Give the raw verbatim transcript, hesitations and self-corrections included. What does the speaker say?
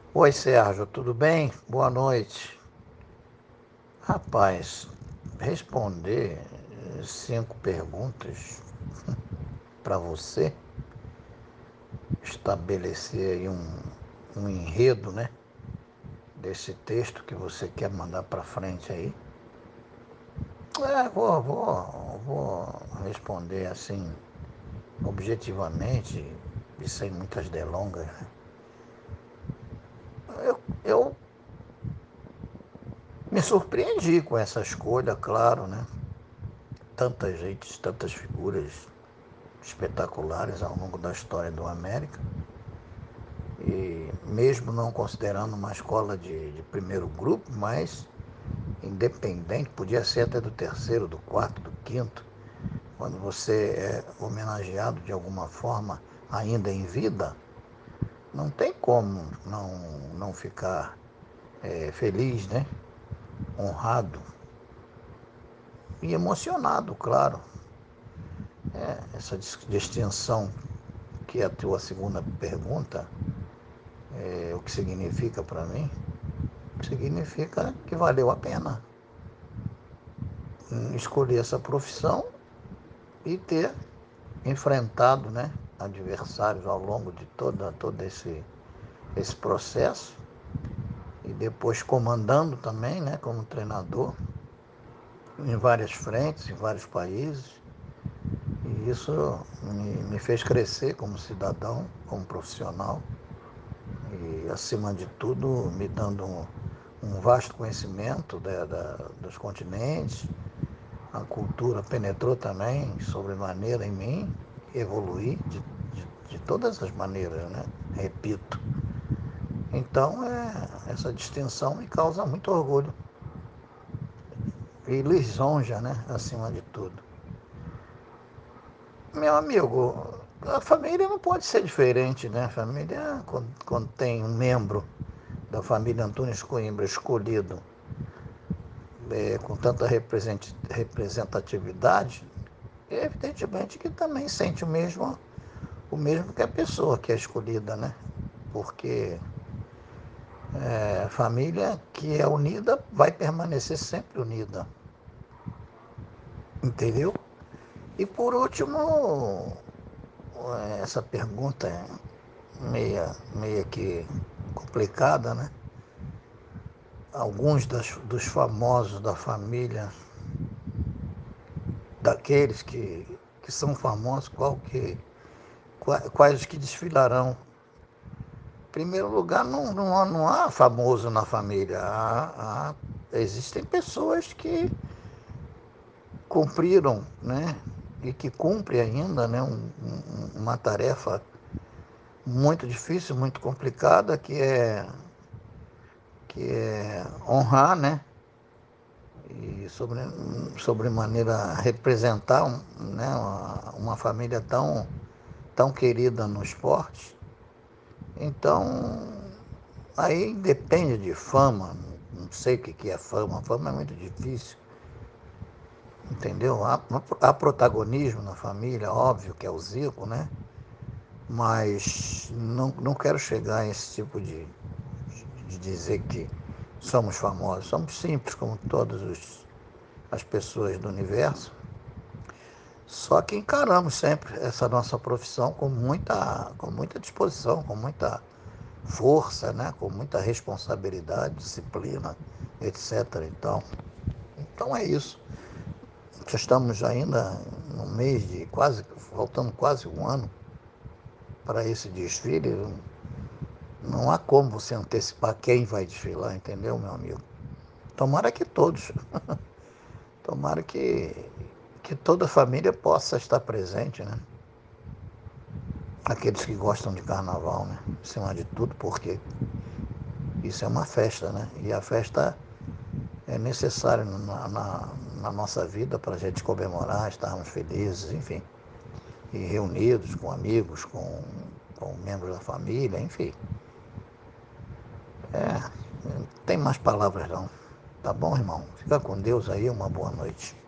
Oi, Sérgio, tudo bem? Boa noite. Rapaz, responder eh, cinco perguntas para você, estabelecer aí um, um enredo, né, desse texto que você quer mandar para frente aí. É, vou, vou, vou responder assim, objetivamente e sem muitas delongas, né? Eu, eu me surpreendi com essa escolha, claro, né? Tanta gente, tantas figuras espetaculares ao longo da história do América. E mesmo não considerando uma escola de, de primeiro grupo, mas independente, podia ser até do terceiro, do quarto, do quinto, quando você é homenageado de alguma forma ainda em vida, não tem como não, não ficar é, feliz, né? Honrado e emocionado, claro. É, essa distinção que é a tua segunda pergunta, é, o que significa para mim, significa que valeu a pena escolher essa profissão e ter enfrentado, né, adversários ao longo de toda, todo esse, esse processo e depois comandando também, né, como treinador em várias frentes, em vários países. E isso me, me fez crescer como cidadão, como profissional e, acima de tudo, me dando um, um vasto conhecimento da, da, dos continentes. A cultura penetrou também sobremaneira em mim, evoluí de, de, de todas as maneiras, né? Repito. Então, é, essa distinção me causa muito orgulho e lisonja, né? Acima de tudo. Meu amigo, a família não pode ser diferente, né? A família, quando, quando tem um membro da família Antunes Coimbra escolhido é, com tanta representatividade, evidentemente que também sente o mesmo, o mesmo que a pessoa que é escolhida, né? Porque é, família que é unida vai permanecer sempre unida, entendeu? E por último, essa pergunta é meia, meia que complicada, né? Alguns das, dos famosos da família, daqueles que, que são famosos, qual que, quais que desfilarão. Em primeiro lugar, não, não, há, não há famoso na família. Há, há, existem pessoas que cumpriram, né? E que cumprem ainda, né? Um, um, uma tarefa muito difícil, muito complicada, que é, que é honrar, né? E sobre, sobremaneira representar, né? Uma, uma família tão, tão querida no esporte. Então, aí depende de fama, não sei o que é fama, fama é muito difícil, entendeu? Há, há protagonismo na família, óbvio que é o Zico, né? Mas não, não quero chegar a esse tipo de, de dizer que somos famosos. Somos simples como todas os, as pessoas do universo, só que encaramos sempre essa nossa profissão com muita, com muita disposição, com muita força, né? Com muita responsabilidade, disciplina, etcétera. Então, então é isso. Já estamos ainda no mês de quase, faltando quase um ano para esse desfile. Não há como você antecipar quem vai desfilar, entendeu, meu amigo? Tomara que todos. Tomara que, que toda a família possa estar presente, né? Aqueles que gostam de carnaval, né? Acima de tudo, porque isso é uma festa, né? E a festa é necessária na, na, na nossa vida para a gente comemorar, estarmos felizes, enfim. E reunidos com amigos, com, com membros da família, enfim. É, não tem mais palavras não. Tá bom, irmão? Fica com Deus aí, uma boa noite.